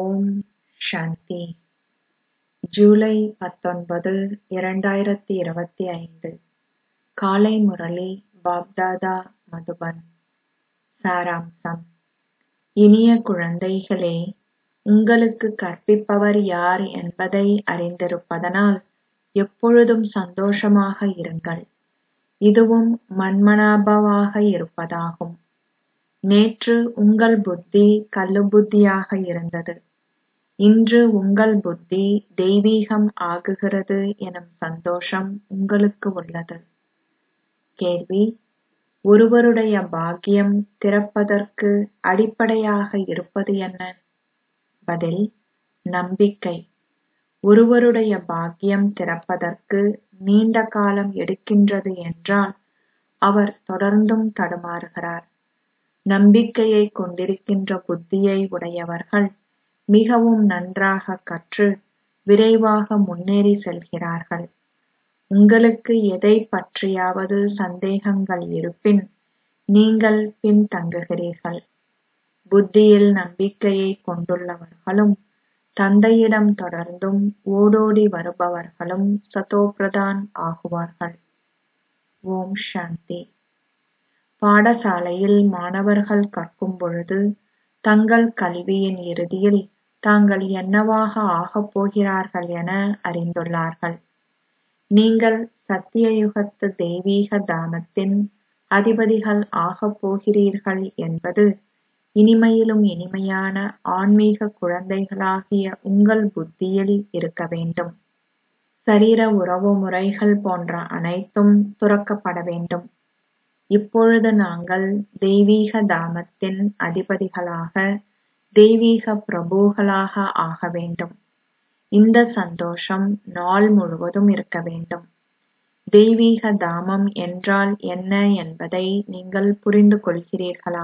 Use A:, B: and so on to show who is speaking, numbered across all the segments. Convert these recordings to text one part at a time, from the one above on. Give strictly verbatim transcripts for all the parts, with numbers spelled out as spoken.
A: ஓம் சாந்தி. ஜூலை பத்தொன்பது, இரண்டாயிரத்தி இருபத்தி ஐந்து. காலை முரளி பாப்தாதா மதுபன். சாராம்சம். இனிய குழந்தைகளே, உங்களுக்கு கற்பிப்பவர் யார் என்பதை அறிந்திருப்பதனால் எப்பொழுதும் சந்தோஷமாக இருங்கள். இதுவும் மன்மனாபவாக இருப்பதாகும். நேற்று உங்கள் புத்தி கல்லு புத்தியாக இருந்தது. இன்று உங்கள் புத்தி தெய்வீகம் ஆகுகிறது எனும் சந்தோஷம் உங்களுக்கு உள்ளது. கேள்வி: ஒருவருடைய பாக்கியம் திறப்பதற்கு அடிப்படையாக இருப்பது என்ன? பதில்: நம்பிக்கை. ஒருவருடைய பாக்கியம் திறப்பதற்கு நீண்ட காலம் எடுக்கின்றது என்றால் அவர் தொடர்ந்தும் தடுமாறுகிறார். நம்பிக்கையை கொண்டிருக்கின்ற புத்தியை உடையவர்கள் மிகவும் நன்றாக கற்று விரைவாக முன்னேறி செல்கிறார்கள். உங்களுக்கு எதை பற்றியாவது சந்தேகங்கள் இருப்பின் நீங்கள் பின்தங்குகிறீர்கள். புத்தியில் நம்பிக்கையை கொண்டுள்ளவர்களும் தந்தையிடம் தொடர்ந்தும் ஓடோடி வருபவர்களும் சதோபிரதான் ஆகுவார்கள். ஓம் சாந்தி. பாடசாலையில் மாணவர்கள் கற்கும் பொழுது தங்கள் கல்வியின் இறுதியில் தாங்கள் என்னவாக ஆகப் போகிறார்கள் என அறிந்துள்ளார்கள். நீங்கள் சத்தியயுகத்து தெய்வீக தாமத்தின் அதிபதிகள் ஆகப் போகிறீர்கள் என்பது இனிமையிலும் இனிமையான ஆன்மீக குழந்தைகளாகிய உங்கள் புத்தியில் இருக்க வேண்டும். சரீர உறவு முறைகள் போன்ற அனைத்தும் துறக்கப்பட வேண்டும். இப்பொழுது நாங்கள் தெய்வீக தாமத்தின் அதிபதிகளாக தெய்வீக பிரபுக்களாக ஆக வேண்டும். இந்த சந்தோஷம் நாள் முழுவதும் இருக்க வேண்டும். தெய்வீக தாமம் என்றால் என்ன என்பதை நீங்கள் புரிந்து கொள்கிறீர்களா?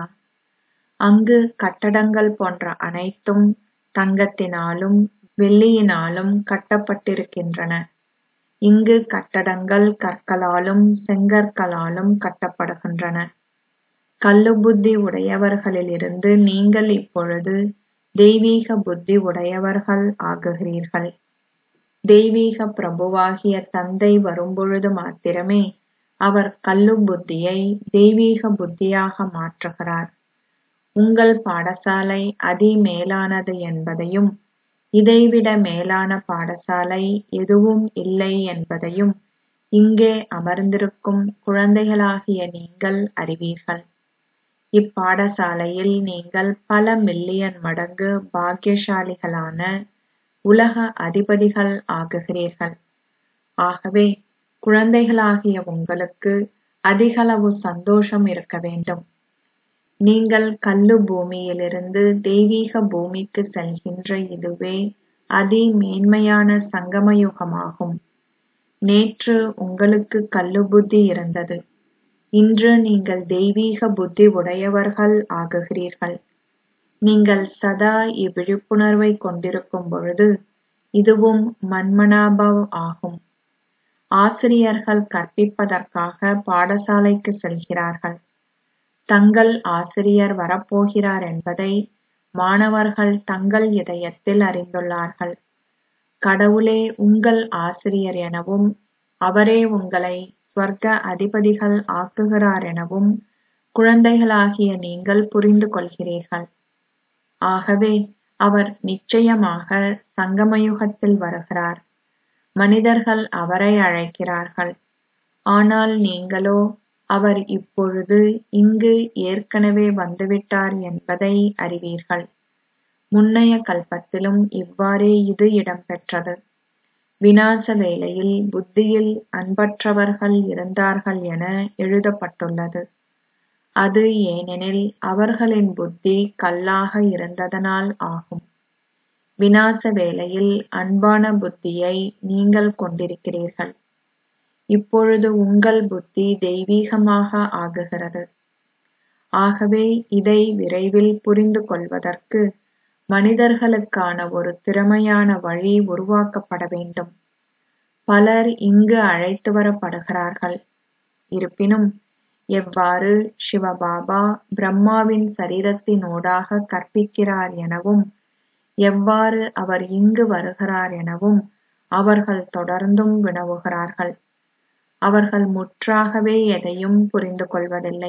A: அங்கு கட்டடங்கள் போன்ற அனைத்தும் தங்கத்தினாலும் வெள்ளியினாலும் கட்டப்பட்டிருக்கின்றன. இங்கு கட்டடங்கள் கற்களாலும் செங்கற்களாலும் கட்டப்படுகின்றன. கல்லு புத்தி உடையவர்களிலிருந்து நீங்கள் இப்பொழுது தெய்வீக புத்தி உடையவர்கள் ஆகுகிறீர்கள். தெய்வீக பிரபுவாகிய தந்தை வரும்பொழுது மாத்திரமே அவர் கல்லு புத்தியை தெய்வீக புத்தியாக மாற்றுகிறார். உங்கள் பாடசாலை அதி மேலானது என்பதையும் இதைவிட மேலான பாடசாலை எதுவும் இல்லை என்பதையும் இங்கே அமர்ந்திருக்கும் குழந்தைகளாகிய நீங்கள் அறிவீர்கள். இப்பாடசாலையில் நீங்கள் பல மில்லியன் மடங்கு பாக்கியசாலிகளான உலக அதிபதிகள் ஆகுகிறீர்கள். ஆகவே குழந்தைகளாகிய உங்களுக்கு அதிகளவு சந்தோஷம் இருக்க வேண்டும். நீங்கள் கல்லு பூமியிலிருந்து தெய்வீக பூமிக்கு செல்கின்ற இதுவே அதி மேன்மையான சங்கமயுகமாகும். நேற்று உங்களுக்கு கல்லு புத்தி இருந்தது. இன்று நீங்கள் தெய்வீக புத்தி உடையவர்கள் ஆகுகிறீர்கள். நீங்கள் சதா இவ்விழிப்புணர்வை கொண்டிருக்கும் பொழுது இதுவும் மன்மனாபவ் ஆகும். ஆசிரியர்கள் கற்பிப்பதற்காக பாடசாலைக்கு செல்கிறார்கள். தங்கள் ஆசிரியர் வரப்போகிறார் என்பதை மாணவர்கள் தங்கள் இதயத்தில் அறிந்துள்ளார்கள். கடவுளே உங்கள் ஆசிரியர் எனவும் அவரே உங்களை ஸ்வர்க்க அதிபதிகள் ஆக்குகிறார் எனவும் குழந்தைகளாகிய நீங்கள் புரிந்து கொள்கிறீர்கள். ஆகவே அவர் நிச்சயமாக சங்கமயுகத்தில் வருகிறார். மனிதர்கள் அவரை அழைக்கிறார்கள். ஆனால் நீங்களோ அவர் இப்பொழுது இங்கு ஏற்கனவே வந்துவிட்டார் என்பதை அறிவீர்கள். முன்னைய கல்பத்திலும் இவ்வாறே இது இடம்பெற்றது. விநாச வேளையில் புத்தியில் அன்பற்றவர்கள் இருந்தார்கள் என எழுதப்பட்டுள்ளது. அது ஏனெனில் அவர்களின் புத்தி கல்லாக இருந்ததனால் ஆகும். விநாச வேளையில் அன்பான புத்தியை நீங்கள் கொண்டிருக்கிறீர்கள். இப்பொழுது உங்கள் புத்தி தெய்வீகமாக ஆகுகிறது. ஆகவே இதை விரைவில் புரிந்து கொள்வதற்கு மனிதர்களுக்கான ஒரு திறமையான வழி உருவாக்கப்பட வேண்டும். பலர் இங்கு அழைத்து வரப்படுகிறார்கள். இருப்பினும் எவ்வாறு சிவபாபா பிரம்மாவின் சரீரத்தினூடாக கற்பிக்கிறார் எனவும் எவ்வாறு அவர் இங்கு வருகிறார் எனவும் அவர்கள் தொடர்ந்தும் வினவுகிறார்கள். அவர்கள் முற்றாகவே எதையும் புரிந்து கொள்வதில்லை.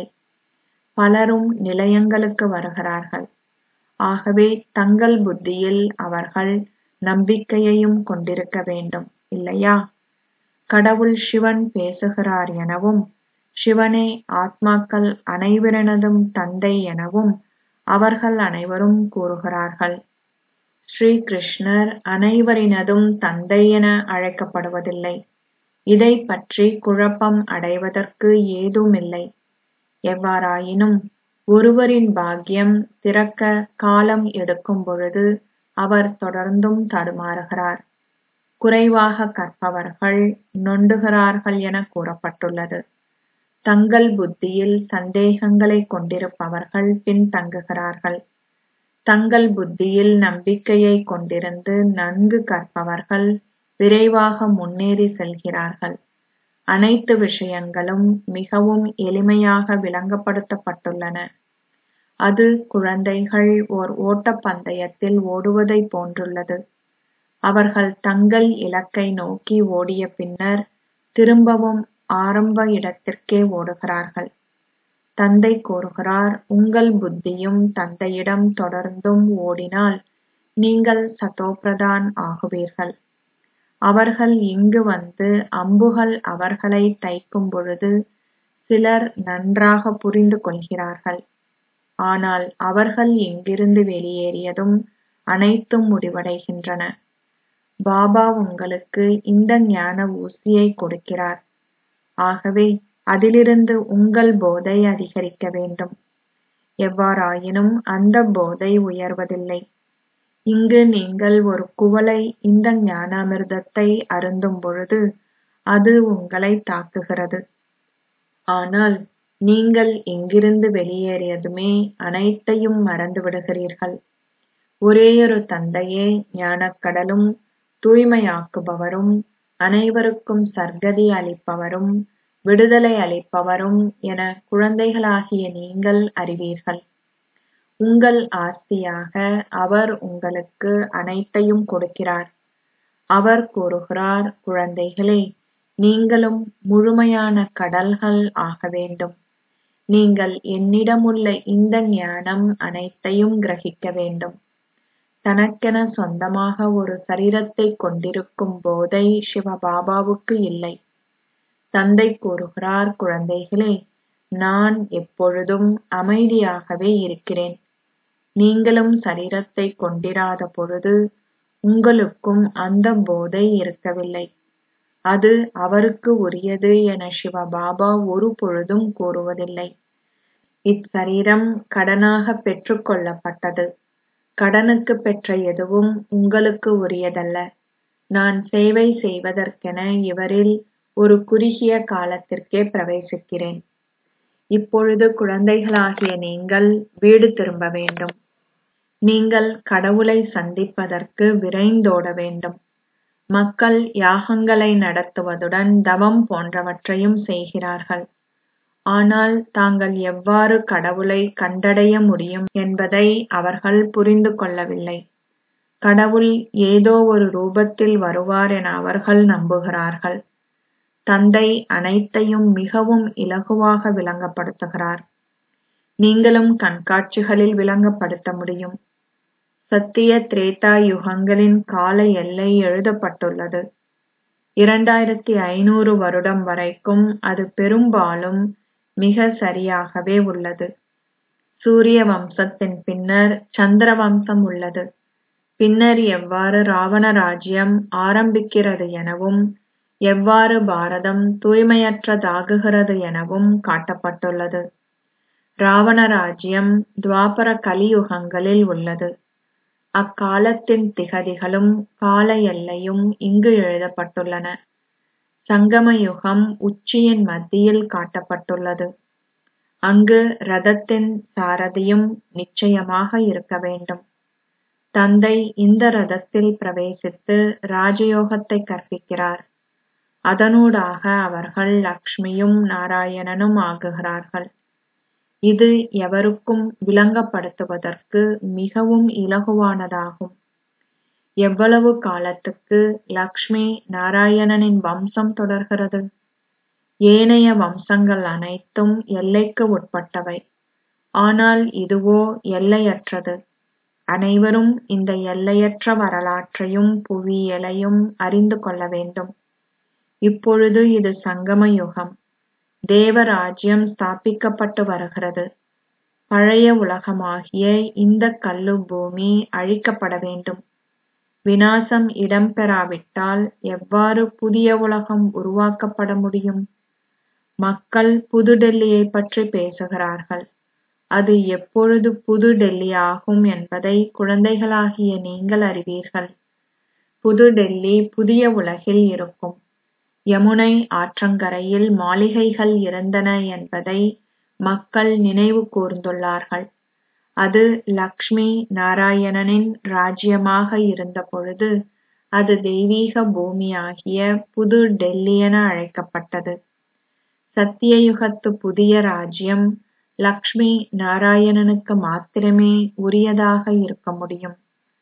A: பலரும் நிலையங்களுக்கு வருகிறார்கள். ஆகவே தங்கள் புத்தியில் அவர்கள் நம்பிக்கையையும் கொண்டிருக்க வேண்டும், இல்லையா? கடவுள் சிவன் பேசுகிறார் எனவும் சிவனே ஆத்மாக்கள் அனைவரினதும் தந்தை எனவும் அவர்கள் அனைவரும் கூறுகிறார்கள். ஸ்ரீ கிருஷ்ணர் அனைவரினதும் தந்தை என அழைக்கப்படுவதில்லை. இதை பற்றி குழப்பம் அடைவதற்கு ஏதுமில்லை. எவ்வாறாயினும் ஒருவரின் பாக்கியம் திறக்க காலம் எடுக்கும் பொழுது அவர் தொடர்ந்தும் தடுமாறுகிறார். குறைவாக கற்பவர்கள் நொண்டுகிறார்கள் என கூறப்பட்டுள்ளது. தங்கள் புத்தியில் சந்தேகங்களை கொண்டிருப்பவர்கள் பின்தங்குகிறார்கள். தங்கள் புத்தியில் நம்பிக்கையை கொண்டிருந்து நன்கு கற்பவர்கள் விரைவாக முன்னேறி செல்கிறார்கள். அனைத்து விஷயங்களும் மிகவும் எளிமையாக விளங்கப்படுத்தப்பட்டுள்ளன. அது குழந்தைகள் ஓர் ஓட்டப்பந்தயத்தில் ஓடுவதை போன்றுள்ளது. அவர்கள் தங்கள் இலக்கை நோக்கி ஓடிய பின்னர் திரும்பவும் ஆரம்ப இடத்திற்கே ஓடுகிறார்கள். தந்தை கூறுகிறார், உங்கள் புத்தியும் தந்தையிடம் தொடர்ந்தும் ஓடினால் நீங்கள் சதோபிரதான் ஆகுவீர்கள். அவர்கள் இங்கு வந்து அம்புகள் அவர்களை தைக்கும் பொழுது சிலர் நன்றாக புரிந்து கொள்கிறார்கள். ஆனால் அவர்கள் இங்கிருந்து வெளியேறியதும் அனைத்தும் முடிவடைகின்றன. பாபா உங்களுக்கு இந்த ஞான ஊசியை கொடுக்கிறார். ஆகவே அதிலிருந்து உங்கள் போதை அதிகரிக்க வேண்டும். எவ்வாறாயினும் அந்த போதை உயர்வதில்லை. இங்கு நீங்கள் ஒரு குவளை இந்த ஞானாமிர்தத்தை அருந்தும் பொழுது அது உங்களை தாக்குகிறது. ஆனால் நீங்கள் இங்கிருந்து வெளியேறியதுமே அனைத்தையும் மறந்து விடுகிறீர்கள். ஒரேயொரு தந்தையே ஞானக்கடலும் தூய்மையாக்குபவரும் அனைவருக்கும் சர்க்கதி அளிப்பவரும் விடுதலை அளிப்பவரும் என குழந்தைகளாகிய நீங்கள் அறிவீர்கள். உங்கள் ஆஸ்தியாக அவர் உங்களுக்கு அனைத்தையும் கொடுக்கிறார். அவர் கூறுகிறார், குழந்தைகளே, நீங்களும் முழுமையான கடல்கள் ஆக வேண்டும். நீங்கள் என்னிடமுள்ள இந்த ஞானம் அனைத்தையும் கிரகிக்க வேண்டும். தனக்கென சொந்தமாக ஒரு சரீரத்தை கொண்டிருக்கும் போதை சிவபாபாவுக்கு இல்லை. தந்தை கூறுகிறார், குழந்தைகளே, நான் எப்பொழுதும் அமைதியாகவே இருக்கிறேன். நீங்களும் சரீரத்தை கொண்டிராத பொழுது உங்களுக்கும் அந்த போதை இருக்கவில்லை. அது அவருக்கு உரியது என சிவபாபா ஒரு பொழுதும் கூறுவதில்லை. இச்சரீரம் கடனாக பெற்றுக் கொள்ளப்பட்டது. கடனுக்கு பெற்ற எதுவும் உங்களுக்கு உரியதல்ல. நான் சேவை செய்வதற்கென இவரில் ஒரு குறுகிய காலத்திற்கே பிரவேசிக்கிறேன். இப்பொழுது குழந்தைகளாகிய நீங்கள் வீடு திரும்ப வேண்டும். நீங்கள் கடவுளை சந்திப்பதற்கு விரைந்தோட வேண்டும். மக்கள் யாகங்களை நடத்துவதுடன் தவம் போன்றவற்றையும் செய்கிறார்கள். ஆனால் தாங்கள் எவ்வாறு கடவுளை கண்டடைய முடியும் என்பதை அவர்கள் புரிந்து கொள்ளவில்லை. கடவுள் ஏதோ ஒரு ரூபத்தில் வருவார் என அவர்கள் நம்புகிறார்கள். தந்தை அனைத்தையும் மிகவும் இலகுவாக விளங்கப்படுத்துகிறார். நீங்களும் கண்காட்சிகளில் விளங்கப்படுத்த முடியும். சத்திய திரேதா யுகங்களின் கால எல்லை எழுதப்பட்டுள்ளது. இரண்டாயிரத்தி ஐநூறு வருடம் வரைக்கும் அது பெரும்பாலும் மிக சரியாகவே உள்ளது. சூரிய வம்சத்தின் பின்னர் சந்திர வம்சம் உள்ளது. பின்னர் எவ்வாறு ராவண ராஜ்யம் ஆரம்பிக்கிறது எனவும் எவ்வாறு பாரதம் தூய்மையற்றதாகுகிறது எனவும் காட்டப்பட்டுள்ளது. ராவண ராஜ்யம் துவாபர கலியுகங்களில் உள்ளது. அக்காலத்தின் திகதிகளும் கால எல்லையும் இங்கு எழுதப்பட்டுள்ளன. சங்கம யுகம் உச்சியின் மத்தியில் காட்டப்பட்டுள்ளது. அங்கு ரதத்தின் சாரதியும் நிச்சயமாக இருக்க வேண்டும். தந்தை இந்த ரதத்தில் பிரவேசித்து ராஜயோகத்தை கற்பிக்கிறார். அதனூடாக அவர்கள் லக்ஷ்மியும் நாராயணனும் ஆகுகிறார்கள். இது எவருக்கும் விளங்கப்படுத்துவதற்கு மிகவும் இலகுவானதாகும். எவ்வளவு காலத்துக்கு லக்ஷ்மி நாராயணனின் வம்சம் தொடர்கிறது? ஏனைய வம்சங்கள் அனைத்தும் எல்லைக்கு உட்பட்டவை. ஆனால் இதுவோ எல்லையற்றது. அனைவரும் இந்த எல்லையற்ற வரலாற்றையும் புவியியலையும் அறிந்து கொள்ள வேண்டும். இப்பொழுது இது சங்கம யுகம். தேவராஜ்யம் ஸ்தாபிக்கப்பட்டு வருகிறது. பழைய உலகமாகிய இந்த கல்லு பூமி அழிக்கப்பட வேண்டும். விநாசம் இடம்பெறாவிட்டால் எவ்வாறு புதிய உலகம் உருவாக்கப்பட முடியும்? மக்கள் புது டெல்லியை பற்றி பேசுகிறார்கள். அது எப்பொழுது புது டெல்லி ஆகும் என்பதை குழந்தைகளாகிய நீங்கள் அறிவீர்கள். புது டெல்லி புதிய உலகில் இருக்கும். யமுனை ஆற்றங்கரையில் மாளிகைகள் இருந்தன என்பதை மக்கள் நினைவு கூர்ந்துள்ளார்கள். அது லக்ஷ்மி நாராயணனின் ராஜ்யமாக இருந்த பொழுது அது தெய்வீக பூமியாகிய புது டெல்லி என அழைக்கப்பட்டது. சத்தியயுகத்து புதிய ராஜ்யம் லக்ஷ்மி நாராயணனுக்கு மாத்திரமே உரியதாக இருக்க முடியும்.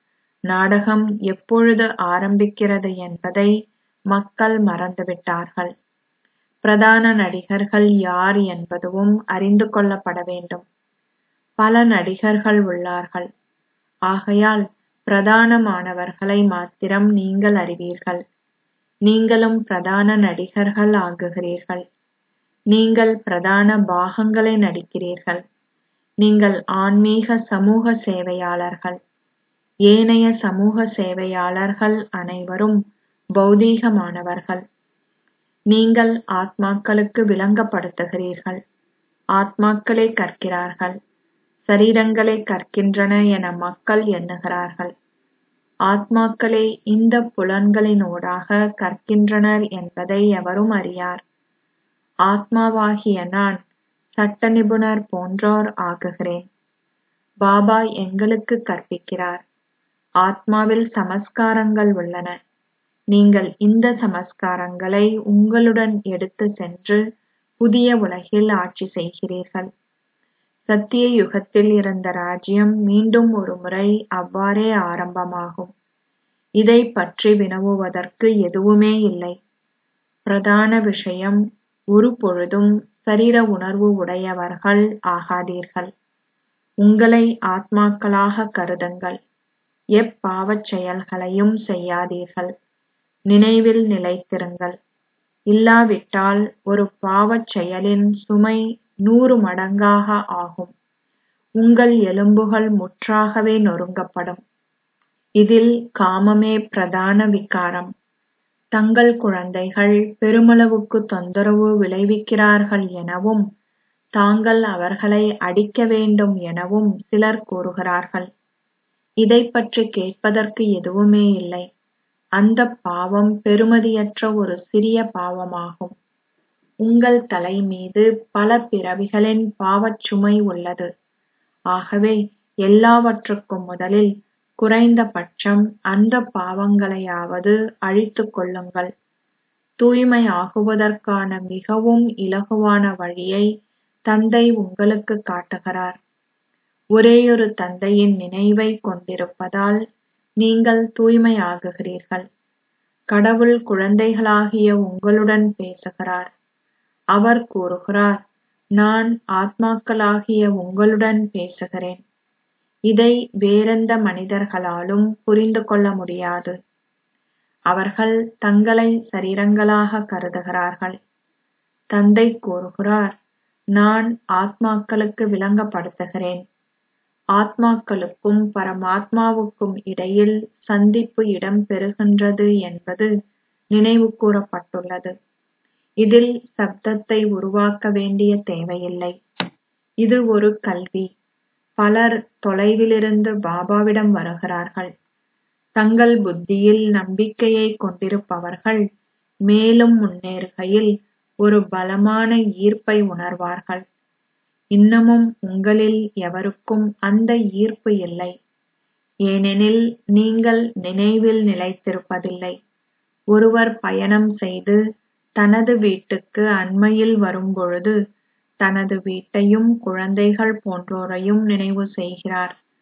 A: நாடகம் எப்பொழுது ஆரம்பிக்கிறது என்பதை மக்கள் மறந்துவிட்டார்கள். பிரதான நடிகர்கள் யார் என்பதுவும் அறிந்து கொள்ளப்பட வேண்டும். பல நடிகர்கள் உள்ளார்கள். ஆகையால் பிரதானமானவர்களை மாத்திரம் நீங்கள் அறிவீர்கள். நீங்களும் பிரதான நடிகர்கள் ஆகுகிறீர்கள். நீங்கள் பிரதான பாகங்களை நடிக்கிறீர்கள். நீங்கள் ஆன்மீக சமூக சேவையாளர்கள். ஏனைய சமூக சேவையாளர்கள் அனைவரும் பௌதீகமானவர்கள். நீங்கள் ஆத்மாக்களுக்கு விளங்கப்படுத்துகிறீர்கள். ஆத்மாக்களே கற்கிறார்கள். சரீரங்களே கற்கின்றன என மக்கள் எண்ணுகிறார்கள். ஆத்மாக்களே இந்த புலன்களினூடாக கற்கின்றனர் என்பதை எவரும் அறியார். ஆத்மாவாகிய நான் சட்ட நிபுணர் போன்றோர் ஆகுகிறேன். பாபா எங்களுக்கு கற்பிக்கிறார். ஆத்மாவில் சமஸ்காரங்கள் உள்ளன. நீங்கள் இந்த சமஸ்காரங்களை உங்களுடன் எடுத்து சென்று புதிய உலகில் ஆட்சி செய்கிறீர்கள். சத்திய யுகத்தில் இருந்த ராஜ்யம் மீண்டும் ஒரு முறை அவ்வாறே ஆரம்பமாகும். இதை பற்றி வினவுவதற்கு எதுவுமே இல்லை. பிரதான விஷயம், ஒரு பொழுதும் சரீர உணர்வு உடையவர்கள் ஆகாதீர்கள். உங்களை ஆத்மாக்களாக கருதுங்கள். எப்பாவச் செயல்களையும் செய்யாதீர்கள். நினைவில் நிலைத்திருங்கள். இல்லாவிட்டால் ஒரு பாவச் செயலின் சுமை நூறு மடங்காக ஆகும். உங்கள் எலும்புகள் முற்றாகவே நொறுங்கப்படும். இதில் காமமே பிரதான விகாரம். தங்கள் குழந்தைகள் பெருமளவுக்கு தொந்தரவு விளைவிக்கிறார்கள் எனவும் தாங்கள் அவர்களை அடிக்க வேண்டும் எனவும் சிலர் கூறுகிறார்கள். இதைப் பற்றி கேட்பதற்கு எதுவுமே இல்லை. அந்த பாவம் பெறுமதியற்ற ஒரு சிறிய பாவமாகும். உங்கள் தலை மீது பல பிறவிகளின் பாவச் சுமை உள்ளது. ஆகவே எல்லாவற்றுக்கும் முதலில் குறைந்தபட்சம் அந்த பாவங்களையாவது அழித்துக் கொள்ளுங்கள். தூய்மை ஆகுவதற்கான மிகவும் இலகுவான வழியை தந்தை உங்களுக்கு காட்டுகிறார். ஒரேயொரு தந்தையின் நினைவை கொண்டிருப்பதால் நீங்கள் தூய்மையாகுகிறீர்கள். கடவுள் குழந்தைகளாகிய உங்களுடன் பேசுகிறார். அவர் கூறுகிறார், நான் ஆத்மாக்களாகிய உங்களுடன் பேசுகிறேன். இதை வேறெந்த மனிதர்களாலும் புரிந்து கொள்ள முடியாது. அவர்கள் தங்களை சரீரங்களாக கருதுகிறார்கள். தந்தை கூறுகிறார், நான் ஆத்மாக்களுக்கு விளங்கப்படுத்துகிறேன். ஆத்மாக்களுக்கும் பரமாத்மாவுக்கும் இடையில் சந்திப்பு இடம்பெறுகின்றது என்பது நினைவு கூறப்பட்டுள்ளது. இதில் சப்தத்தை உருவாக்க வேண்டிய தேவையில்லை. இது ஒரு கல்வி. பலர் தொலைவிலிருந்து பாபாவிடம் வருகிறார்கள். தங்கள் புத்தியில் நம்பிக்கையை கொண்டிருப்பவர்கள் மேலும் முன்னேறுகையில் ஒரு பலமான ஈர்ப்பை உணர்வார்கள். இன்னமும் உங்களில் எவருக்கும் அந்த ஈர்ப்பு இல்லை. ஏனெனில் நீங்கள் நினைவில் நிலைத்திருப்பதில்லை. ஒருவர் பயணம் செய்து தனது வீட்டுக்கு அண்மையில் வரும்பொழுது தனது வீட்டையும் குழந்தைகள் போன்றோரையும் நினைவு செய்கிறார்.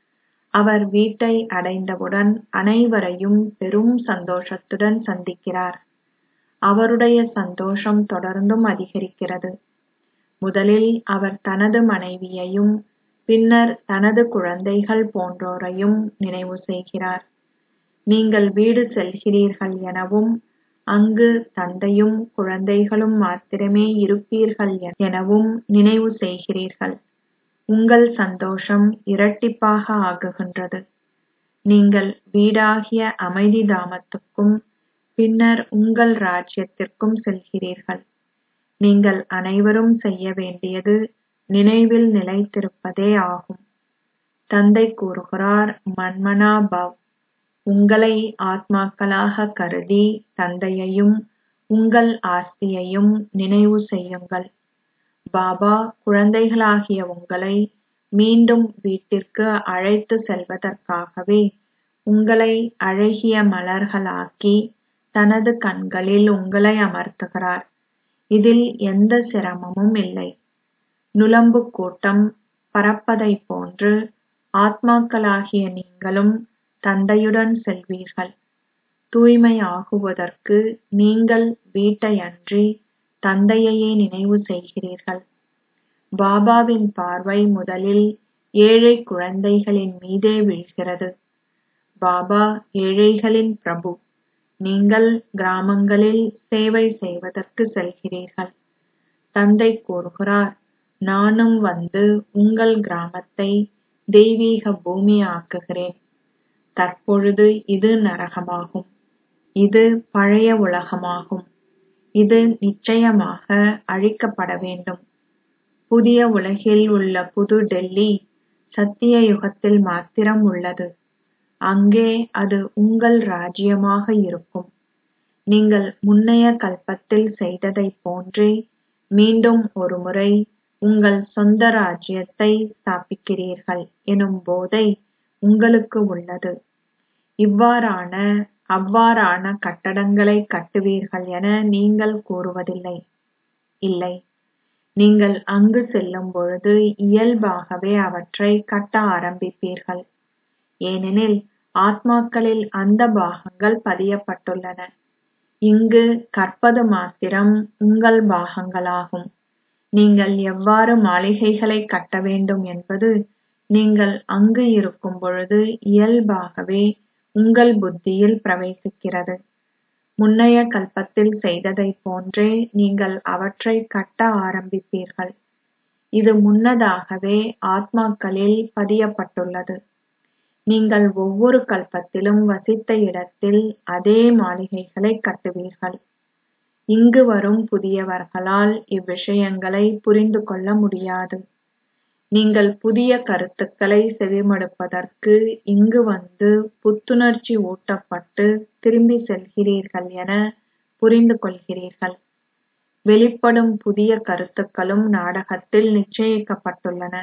A: அவர் வீட்டை அடைந்தவுடன் அனைவரையும் பெரும் சந்தோஷத்துடன் சந்திக்கிறார். அவருடைய சந்தோஷம் தொடர்ந்தும் அதிகரிக்கிறது. முதலில் அவர் தனது மனைவியையும் பின்னர் தனது குழந்தைகள் போன்றோரையும் நினைவு செய்கிறார். நீங்கள் வீடு செல்கிறீர்கள் எனவும் அங்கு தந்தையும் குழந்தைகளும் மாத்திரமே இருப்பீர்கள் எனவும் நினைவு செய்கிறீர்கள். உங்கள் சந்தோஷம் இரட்டிப்பாக ஆகுகின்றது. நீங்கள் வீடாகிய அமைதி தாமத்துக்கும் பின்னர் உங்கள் ராஜ்யத்திற்கும் செல்கிறீர்கள். நீங்கள் அனைவரும் செய்ய வேண்டியது நினைவில் நிலைத்திருப்பதே ஆகும். தந்தை கூறுகிறார், மன்மனா பவ். உங்களை ஆத்மாக்களாக கருதி தந்தையையும் உங்கள் ஆஸ்தியையும் நினைவு செய்யுங்கள். பாபா குழந்தைகளாகிய உங்களை மீண்டும் வீட்டிற்கு அழைத்து செல்வதற்காகவே உங்களை அழகிய மலர்களாக்கி தனது கண்களில் உங்களை அமர்த்துகிறார். இதில் எந்த சிரமமும் இல்லை. நுளம்பு கூட்டம் பறப்பதைப் போன்று ஆத்மாக்களாகிய நீங்களும் தந்தையுடன் செல்வீர்கள். தூய்மையாகுவதற்கு நீங்கள் வீட்டை அன்றி தந்தையையே நினைவு செய்கிறீர்கள். பாபாவின் பார்வை முதலில் ஏழை குழந்தைகளின் மீதே விழுகிறது. பாபா ஏழைகளின் பிரபு. நீங்கள் கிராமங்களில் சேவை செய்வதற்கு செல்கிறீர்கள். தந்தை கூறுகிறார், நானும் வந்து உங்கள் கிராமத்தை தெய்வீக பூமி ஆக்குகிறேன். தற்பொழுது இது நரகமாகும். இது பழைய உலகமாகும். இது நிச்சயமாக அழிக்கப்பட வேண்டும். புதிய உலகில் உள்ள புது டெல்லி சத்திய யுகத்தில் மாத்திரம் உள்ளது. அங்கே அது உங்கள் ராஜ்யமாக இருக்கும். நீங்கள் முன்னைய கல்பத்தில் செய்ததைப் போன்றே மீண்டும் ஒருமுறை உங்கள் சொந்த ராஜ்யத்தை ஸ்தாபிக்கிறீர்கள் எனும் போதை உங்களுக்கு உள்ளது. இவ்வாறான அவ்வாறான கட்டடங்களை கட்டுவீர்கள் என நீங்கள் கூறுவதில்லை. இல்லை, நீங்கள் அங்கு செல்லும் பொழுது இயல்பாகவே அவற்றை கட்ட ஆரம்பிப்பீர்கள். ஏனெனில் ஆத்மாக்களில் அந்த பாகங்கள் பதியப்பட்டுள்ளன. இங்கு கற்பது மாத்திரம் உங்கள் பாகங்களாகும். நீங்கள் எவ்வாறு மாளிகைகளை கட்ட வேண்டும் என்பது நீங்கள் அங்கு இருக்கும் பொழுது இயல்பாகவே உங்கள் புத்தியில் பிரவேசிக்கிறது. முன்னைய கல்பத்தில் செய்ததைப் போன்றே நீங்கள் அவற்றை கட்ட ஆரம்பிப்பீர்கள். இது முன்னதாகவே ஆத்மாக்களில் பதியப்பட்டுள்ளது. நீங்கள் ஒவ்வொரு கல்பத்திலும் வசித்த இடத்தில் அதே மாளிகைகளை கட்டுவீர்கள். இங்கு வரும் புதியவர்களால் இவ்விஷயங்களை புரிந்து கொள்ள முடியாது. நீங்கள் புதிய கருத்துக்களை செவிமடுப்பதற்கு இங்கு வந்து புத்துணர்ச்சி ஊட்டப்பட்டு திரும்பி செல்கிறீர்கள் என புரிந்து கொள்கிறீர்கள். வெளிப்படும் புதிய கருத்துக்களும் நாடகத்தில் நிச்சயிக்கப்பட்டுள்ளன.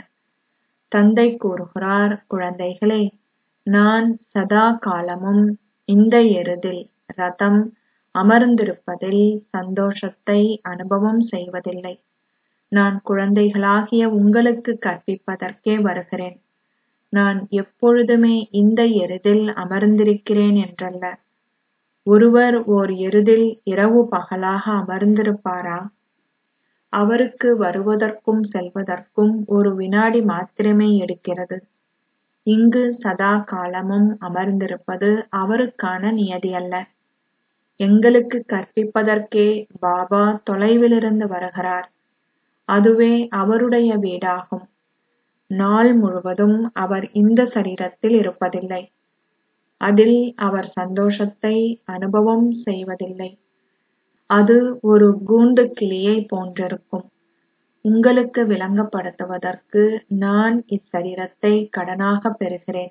A: தந்தை கூறுகிறார், குழந்தைகளே, நான் சதா காலமும் இந்த எருதில் ரதம் அமர்ந்திருப்பதில் சந்தோஷத்தை அனுபவம் செய்வதில்லை. நான் குழந்தைகளாகிய உங்களுக்கு கற்பிப்பதற்கே வருகிறேன். நான் எப்பொழுதுமே இந்த எருதில் அமர்ந்திருக்கிறேன் என்றல்ல. ஒருவர் ஓர் எருதில் இரவு பகலாக அமர்ந்திருப்பாரா? அவருக்கு வருவதற்கும் செல்வதற்கும் ஒரு வினாடி மாத்திரமே எடுக்கிறது. இங்கு சதா காலமும் அமர்ந்திருப்பது அவருக்கான நியதியல்ல. எங்களுக்கு கற்பிப்பதற்கே பாபா தொலைவிலிருந்து வருகிறார். அதுவே அவருடைய வீடாகும். நாள் முழுவதும் அவர் இந்த சரீரத்தில் இருப்பதில்லை. அதில் அவர் சந்தோஷத்தை அனுபவம் செய்வதில்லை. அது ஒரு கூண்டு கிளியை போன்றிருக்கும். உங்களுக்கு விளங்கப்படுத்துவதற்கு நான் இச்சரீரத்தை கடனாக பெறுகிறேன்.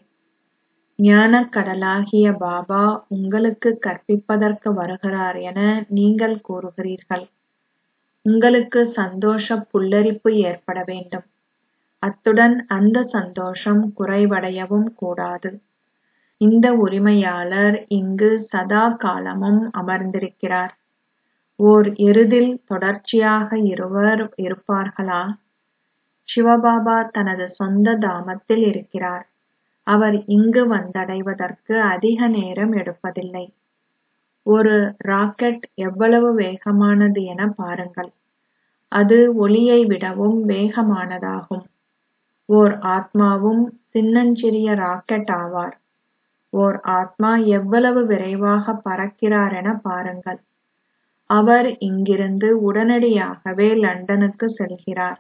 A: ஞானக் கடலாகிய பாபா உங்களுக்கு கற்பிப்பதற்கு வருகிறார் என நீங்கள் கூறுகிறீர்கள். உங்களுக்கு சந்தோஷ புல்லரிப்பு ஏற்பட வேண்டும். அத்துடன் அந்த சந்தோஷம் குறைவடையவும் கூடாது. இந்த உரிமையாளர் இங்கு சதா காலமும் அமர்ந்திருக்கிறார். ஓர் எருதில் தொடர்ச்சியாக இருவர் இருப்பார்களா? சிவபாபா தனது சொந்த தாமத்தில் இருக்கிறார். அவர் இங்கு வந்தடைவதற்கு அதிக நேரம் எடுப்பதில்லை. ஒரு ராக்கெட் எவ்வளவு வேகமானது என பாருங்கள். அது ஒளியை விடவும் வேகமானதாகும். ஓர் ஆத்மாவும் சின்னஞ்சிறிய ராக்கெட் ஆவார். ஓர் ஆத்மா எவ்வளவு விரைவாக பறக்கிறார் என பாருங்கள். அவர் இங்கிருந்து உடனடியாகவே லண்டனுக்கு செல்கிறார்.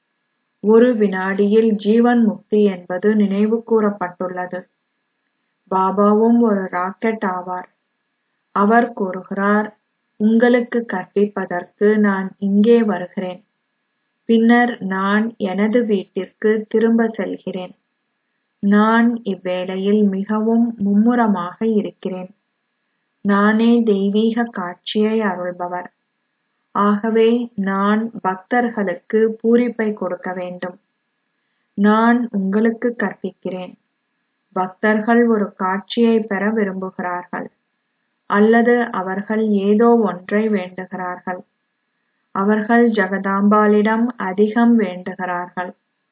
A: ஒரு வினாடியில் ஜீவன் முக்தி என்பது நினைவு கூறப்பட்டுள்ளது. பாபாவும் ஒரு ராக்கெட் ஆவார். அவர் கூறுகிறார், உங்களுக்கு கற்பிப்பதற்கு நான் இங்கே வருகிறேன். பின்னர் நான் எனது வீட்டிற்கு திரும்ப செல்கிறேன். நான் இவ்வேளையில் மிகவும் மும்முரமாக இருக்கிறேன். நானே தெய்வீக காட்சியை அருள்பவர். ஆகவே நான் பக்தர்களுக்கு பூரிப்பை கொடுக்க வேண்டும். நான் உங்களுக்கு கற்பிக்கிறேன். பக்தர்கள் ஒரு காட்சியை பெற விரும்புகிறார்கள், அல்லது அவர்கள் ஏதோ ஒன்றை வேண்டுகிறார்கள். அவர்கள் ஜெகதாம்பாளிடம் அதிகம் வேண்டுகிறார்கள்.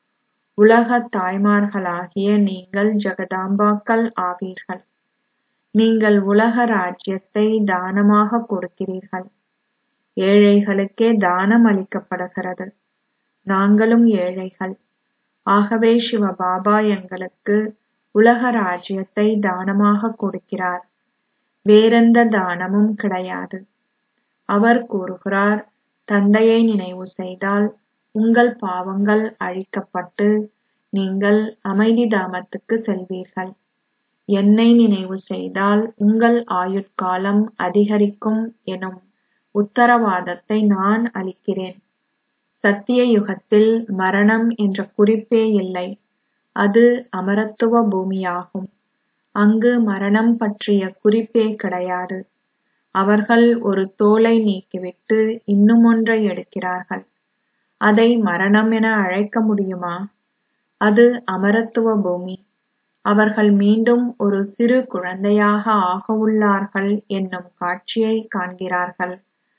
A: உலகத் தாய்மார்களாகிய நீங்கள் ஜெகதாம்பாக்கள் ஆவீர்கள். நீங்கள் உலக ராஜ்யத்தை தானமாக கொடுக்கிறீர்கள். ஏழைகளுக்கே தானம் அளிக்கப்படுகிறது. நாங்களும் ஏழைகள். ஆகவே சிவபாபா எங்களுக்கு உலக ராஜ்யத்தை தானமாக கொடுக்கிறார். வேறெந்த தானமும் கிடையாது. அவர் கூறுகிறார், தந்தையை நினைவு செய்தால் உங்கள் பாவங்கள் அழிக்கப்பட்டு நீங்கள் அமைதி தாமத்துக்கு செல்வீர்கள். என்னை நினைவு செய்தால் உங்கள் ஆயுட்காலம் அதிகரிக்கும் எனும் உத்தரவாதத்தை நான் அளிக்கிறேன். சத்திய யுகத்தில் மரணம் என்ற குறிப்பே இல்லை. அது அமரத்துவ பூமியாகும். அங்கு மரணம் பற்றிய குறிப்பே கிடையாது. அவர்கள் ஒரு தோலை நீக்கிவிட்டு இன்னும் ஒன்றை எடுக்கிறார்கள். அதை மரணம் என அழைக்க முடியுமா? அது அமரத்துவ பூமி. அவர்கள் மீண்டும் ஒரு சிறு குழந்தையாக ஆகவுள்ளார்கள் என்னும் காட்சியை காண்கிறார்கள்.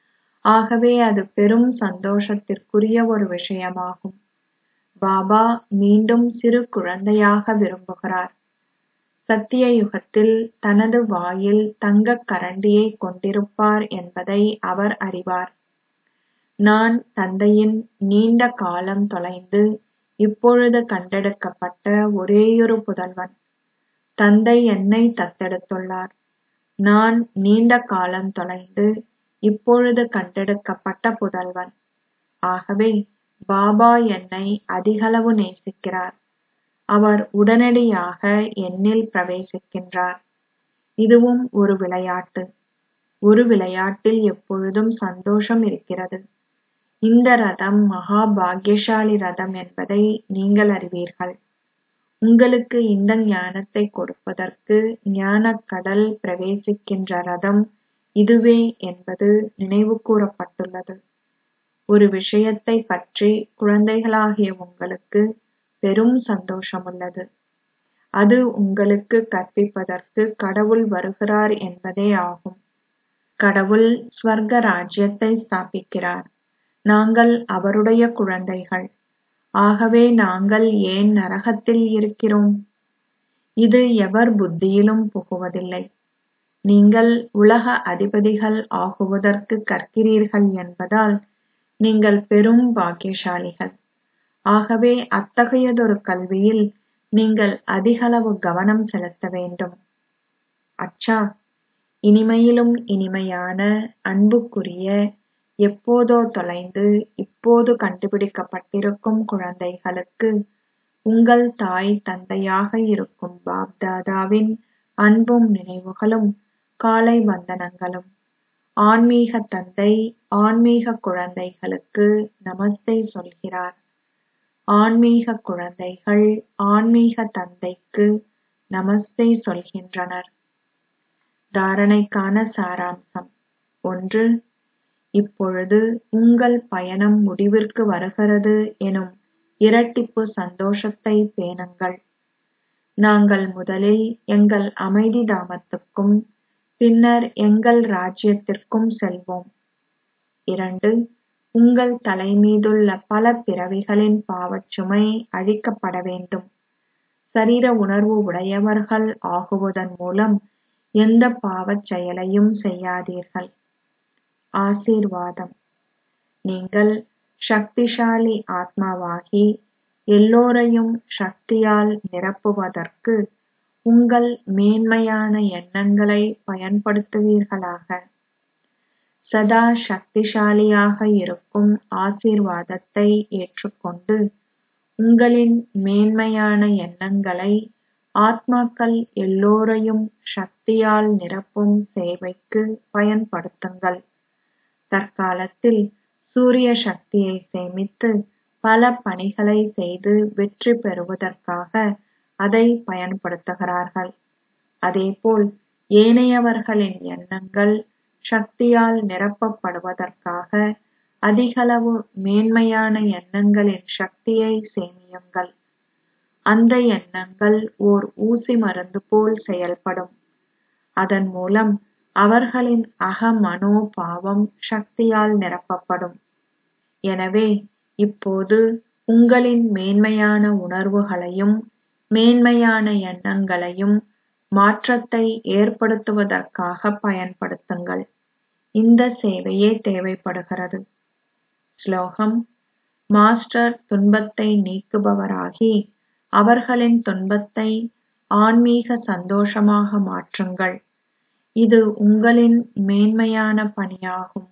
A: ஆகவே அது பெரும் சந்தோஷத்திற்குரிய ஒரு விஷயமாகும். பாபா மீண்டும் சிறு குழந்தையாக விரும்புகிறார். சத்திய யுகத்தில் தனது வாயில் தங்கக் கரண்டியை கொண்டிருப்பார் என்பதை அவர் அறிவார். நான் தந்தையின் நீண்ட காலம் தொலைந்து இப்பொழுது கண்டெடுக்கப்பட்ட ஒரேயொரு புதல்வன். தந்தை என்னை தத்தெடுத்துள்ளார். நான் நீண்ட காலம் தொலைந்து இப்பொழுது கண்டெடுக்கப்பட்ட புதல்வன். ஆகவே பாபா என்னை அதிகளவு நேசிக்கிறார். அவர் உடனடியாக என்னில் பிரவேசிக்கின்றார். இதுவும் ஒரு விளையாட்டு. ஒரு விளையாட்டில் எப்பொழுதும் சந்தோஷம் இருக்கிறது. இந்த ரதம் மகா பாக்யசாலி ரதம் என்பதை நீங்கள் அறிவீர்கள். உங்களுக்கு இந்த ஞானத்தை கொடுப்பதற்கு ஞானக் கடல் பிரவேசிக்கின்ற ரதம் இதுவே என்பது நினைவு கூறப்பட்டுள்ளது. ஒரு விஷயத்தை பற்றி குழந்தைகளாகிய உங்களுக்கு பெரும் சந்தோஷமுள்ளது. அது உங்களுக்கு கற்பிப்பதற்கு கடவுள் வருகிறார் என்பதே ஆகும். கடவுள் ஸ்வர்க ராஜ்யத்தை ஸ்தாபிக்கிறார். நாங்கள் அவருடைய குழந்தைகள். ஆகவே நாங்கள் ஏன் நரகத்தில் இருக்கிறோம்? இது எவர் புத்தியிலும் புகுவதில்லை. நீங்கள் உலக அதிபதிகள் ஆகுவதற்கு கற்கிறீர்கள் என்பதால் நீங்கள் பெரும் பாக்கியசாலிகள். ஆகவே அத்தகையதொரு கல்வியில் நீங்கள் அதிகளவு கவனம் செலுத்த வேண்டும். அச்சா, இனிமையிலும் இனிமையான அன்புக்குரிய எப்போதோ தொலைந்து இப்போது கண்டுபிடிக்கப்பட்டிருக்கும் குழந்தைகளுக்கு உங்கள் தாய் தந்தையாக இருக்கும் பாப்தாதாவின் அன்பும் நினைவுகளும் காலை வந்தனங்களும். ஆன்மீக தந்தை ஆன்மீக குழந்தைகளுக்கு நமஸ்தே சொல்கிறார். ஆன்மீக குழந்தைகள் ஆன்மீக தந்தைக்கு நமஸ்தே சொல்கின்றனர். தாரணைக்கான சாராம்சம். ஒன்று. இப்பொழுது உங்கள் பயணம் முடிவிற்கு வருகிறது எனும் இரட்டிப்பு சந்தோஷத்தை பேணுங்கள். நாங்கள் முதலில் எங்கள் அமைதி தாமத்துக்கும் பின்னர் எங்கள் ராஜ்யத்திற்கும் செல்வோம். இரண்டு. உங்கள் தலைமீதுள்ள பல பிறவிகளின் பாவச்சுமை அழிக்கப்பட வேண்டும். சரீர உணர்வு உடையவர்கள் ஆகுவதன் மூலம் எந்த பாவச் செயலையும் செய்யாதீர்கள். ஆசீர்வாதம். நீங்கள் சக்திசாலி ஆத்மாவாகி எல்லோரையும் சக்தியால் நிரப்புவதற்கு உங்கள் மேன்மையான எண்ணங்களை பயன்படுத்துவீர்களாக. சதா சக்திசாலியாக இருக்கும் ஆசீர்வாதத்தை ஏற்றுக்கொண்டு உங்களின் மேன்மையான எண்ணங்களை ஆத்மாக்கள் எல்லோரையும் சக்தியால் நிரப்பும் சேவைக்கு பயன்படுத்துங்கள். தற்காலத்தில் சூரிய சக்தியை சேமித்து பல பணிகளை செய்து வெற்றி பெறுவதற்காக அதை பயன்படுத்துகிறார்கள். அதேபோல் ஏனையவர்களின் எண்ணங்கள் சக்தியால் நிரப்பப்படுவதற்காக அதிகளவு மேன்மையான எண்ணங்களின் சக்தியை சேமியுங்கள். அந்த எண்ணங்கள் ஓர் ஊசி மருந்து போல் செயல்படும். அதன் மூலம் அவர்களின் அக மனோபாவம் சக்தியால் நிரப்பப்படும். எனவே இப்போது உங்களின் மேன்மையான உணர்வுகளையும் மேன்மையான எண்ணங்களையும் மாற்றத்தை ஏற்படுத்துவதற்காக பயன்படுத்துங்கள். இந்த சேவையே தேவைப்படுகிறது. ஸ்லோகம். மாஸ்டர் துன்பத்தை நீக்குபவராகி அவர்களின் துன்பத்தை ஆன்மீக சந்தோஷமாக மாற்றுங்கள். இது உங்களின் மேன்மையான பணியாகும்.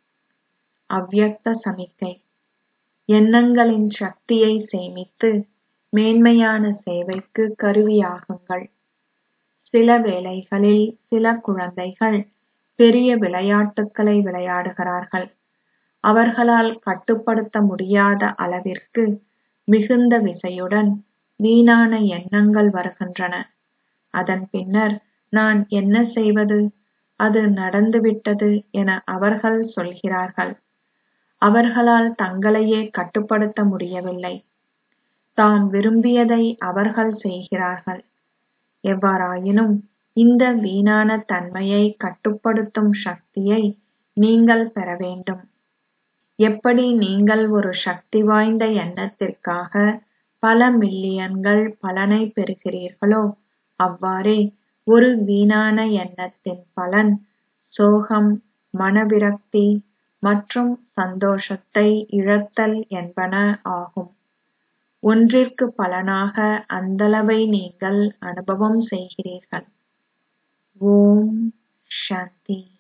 A: அவ்யக்த சமிக்கை. எண்ணங்களின் சக்தியை சேமித்து மேன்மையான சேவைக்கு கருவியாகுங்கள். சில வேளைகளில் சில குழந்தைகள் பெரிய விளையாட்டுக்களை விளையாடுகிறார்கள். அவர்களால் கட்டுப்படுத்த முடியாத அளவிற்கு மிகுந்த விசையுடன் வீணான எண்ணங்கள் வருகின்றன. அதன் பின்னர் நான் என்ன செய்வது, அது நடந்துவிட்டது என அவர்கள் சொல்கிறார்கள். அவர்களால் தங்களையே கட்டுப்படுத்த முடியவில்லை. தாம் விரும்பியதை அவர்கள் செய்கிறார்கள். எவ்வாறாயினும் இந்த வீணான தன்மையை கட்டுப்படுத்தும் சக்தியை நீங்கள் பெற வேண்டும். எப்படி நீங்கள் ஒரு சக்தி வாய்ந்த எண்ணத்திற்காக பல மில்லியன்கள் பலனை பெறுகிறீர்களோ அவ்வாறே ஒரு வீணான எண்ணத்தின் பலன் சோகம், மனவிரக்தி மற்றும் சந்தோஷத்தை இழத்தல் என்பன ஆகும். ஒன்றிற்கு பலனாக அந்தளவை நீங்கள் அனுபவம் செய்கிறீர்கள். ஓம் சாந்தி.